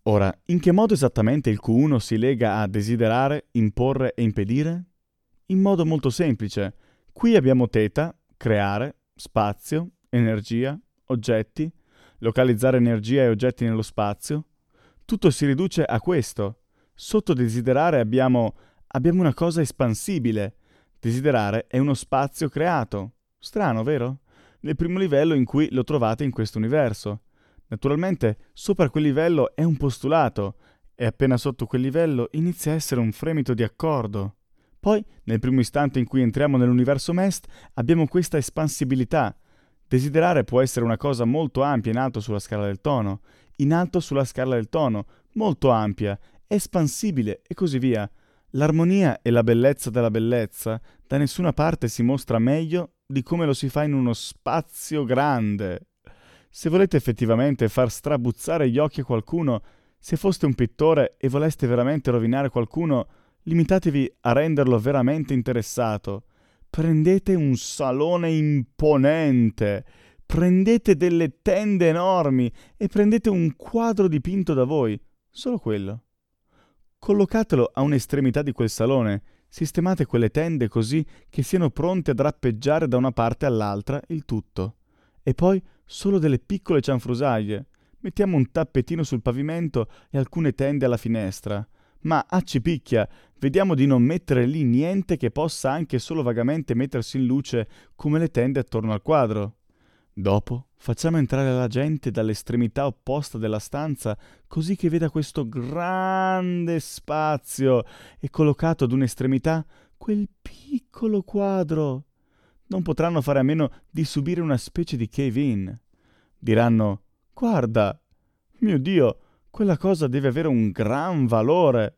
Ora, in che modo esattamente il Q1 si lega a desiderare, imporre e impedire? In modo molto semplice. Qui abbiamo θ, creare, spazio, energia, oggetti, localizzare energia e oggetti nello spazio. Tutto si riduce a questo. Sotto desiderare abbiamo una cosa espansibile. Desiderare è uno spazio creato. Strano, vero? Nel primo livello in cui lo trovate in questo universo. Naturalmente, sopra quel livello è un postulato, e appena sotto quel livello inizia a essere un fremito di accordo. Poi, nel primo istante in cui entriamo nell'universo Mest, abbiamo questa espansibilità. Desiderare può essere una cosa molto ampia in alto sulla scala del tono, in alto sulla scala del tono, molto ampia, espansibile e così via. L'armonia e la bellezza della bellezza da nessuna parte si mostra meglio di come lo si fa in uno spazio grande. Se volete effettivamente far strabuzzare gli occhi a qualcuno, se foste un pittore e voleste veramente rovinare qualcuno, limitatevi a renderlo veramente interessato. Prendete un salone imponente, prendete delle tende enormi e prendete un quadro dipinto da voi, solo quello. Collocatelo a un'estremità di quel salone, sistemate quelle tende così che siano pronte a drappeggiare da una parte all'altra il tutto. E poi solo delle piccole cianfrusaglie. Mettiamo un tappetino sul pavimento e alcune tende alla finestra. Ma accipicchia, vediamo di non mettere lì niente che possa anche solo vagamente mettersi in luce come le tende attorno al quadro. Dopo facciamo entrare la gente dall'estremità opposta della stanza così che veda questo grande spazio e collocato ad un'estremità quel piccolo quadro. Non potranno fare a meno di subire una specie di cave-in. Diranno: guarda, mio Dio, quella cosa deve avere un gran valore.